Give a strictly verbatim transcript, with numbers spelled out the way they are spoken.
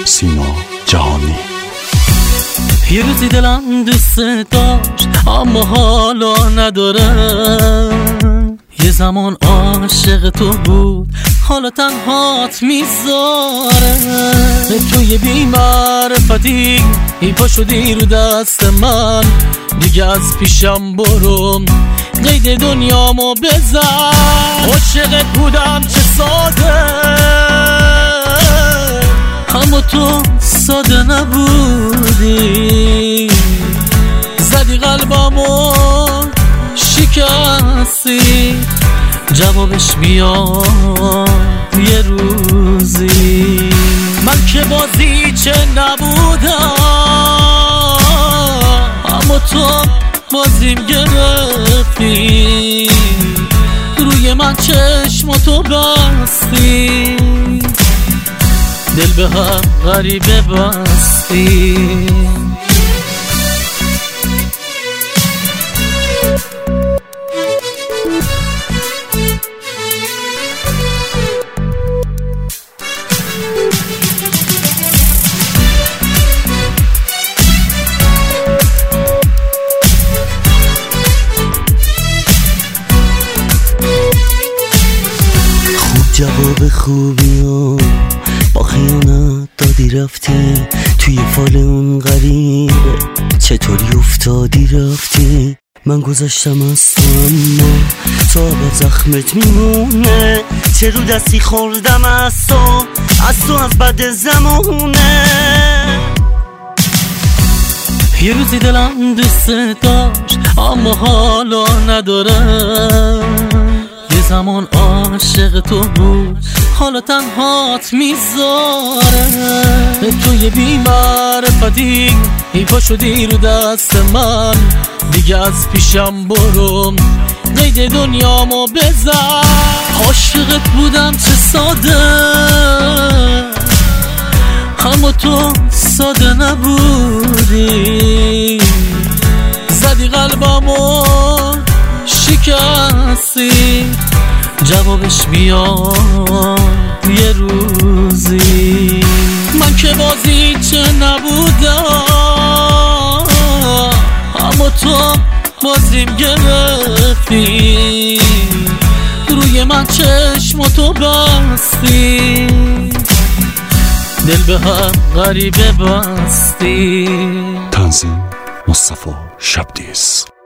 سینا جهانی. یه روزی دلم دوست داشت اما حالا ندارم، یه زمان عاشق تو بود حالا تنهات میذاره. توی بی‌معرفتی ای پا شدی رو دست من، دیگه از پیشم برو قید دنیامو بزن. عاشقت بودم چه ساده، اما تو ساده نبودی، زدی قلبمو شکستی، جوابش میاد یه روزی. من که بازی چه نبودم، اما تو بازیم گرفتی، روی من چشماتو بستی، دل به هم غریبه بستی. جواب خوبی ها با خیانت دادی رفتی، توی فال اون غریبه چطوری افتادی رفتی. من گذاشتم از تو اما تا با زخمت میمونه، چه رو دستی خوردم از تو، از تو از بد زمونه. یه روزی دلم دوست داشت اما حالا ندارم، یه زمان عاشق تو بود حالا تنهات میذاره. توی بی‌معرفتی ای پا شدی رو دست من، دیگه از پیشم برو قید دنیامو بزن. عاشقت بودم چه ساده، اما تو ساده نبودی، زدی قلبمو شکستی، جوابش میاد یه روزی. من که بازی چه نبودم، اما تو بازیم گرفتی، روی من چشماتو بستی، دل به هم غریبه بستی. تنظیم مصطفی شبدیز.